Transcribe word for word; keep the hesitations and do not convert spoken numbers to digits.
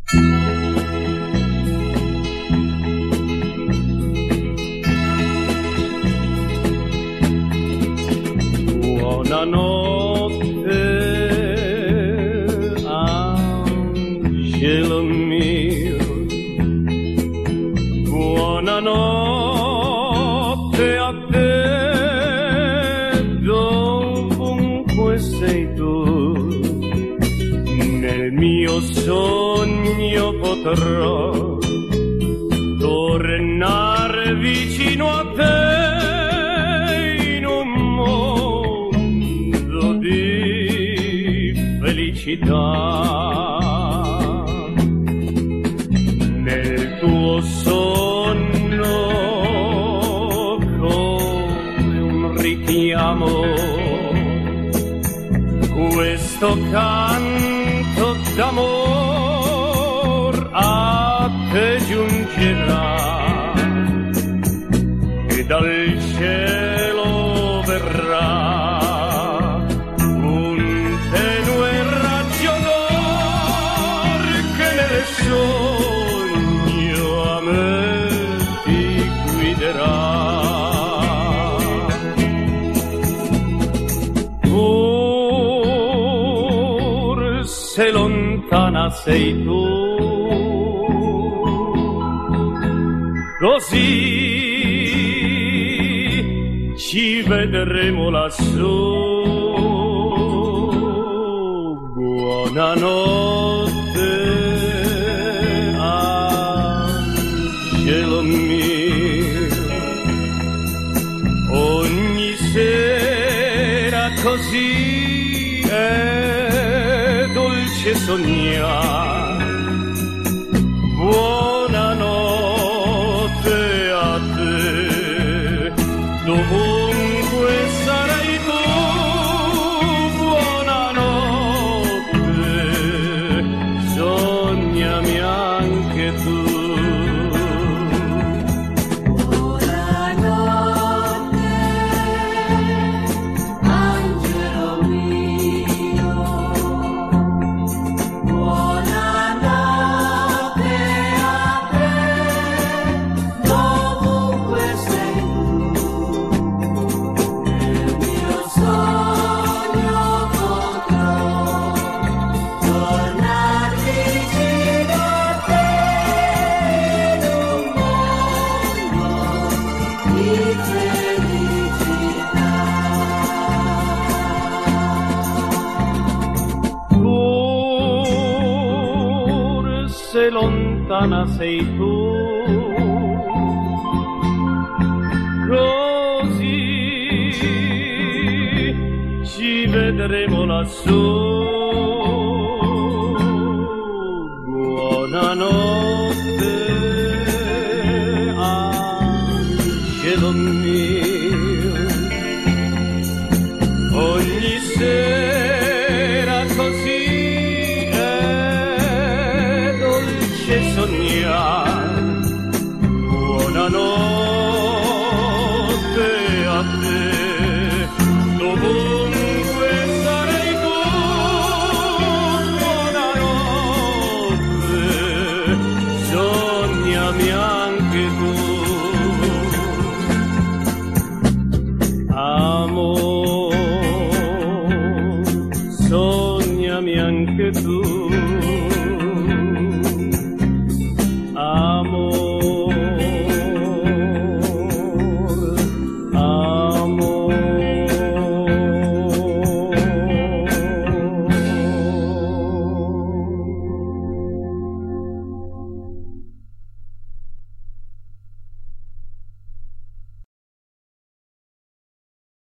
Buonanotte, angelo mio, buonanotte a te, dovunque sei tu, nel mio sogno potrò tornare vicino a te. Nel tuo sonno come un richiamo questo canto d'amor a te giungerà e dal cielo verrà sogno a me ti guiderà. Forse lontana sei tu, così ci vedremo lassù. Buonanotte, cielo mio, ogni sera così è dolce sognare. Buonanotte a te, dovunque sarai tu. Buonanotte, sognami anche tu. Forse lontana sei tu, così ci vedremo lassù.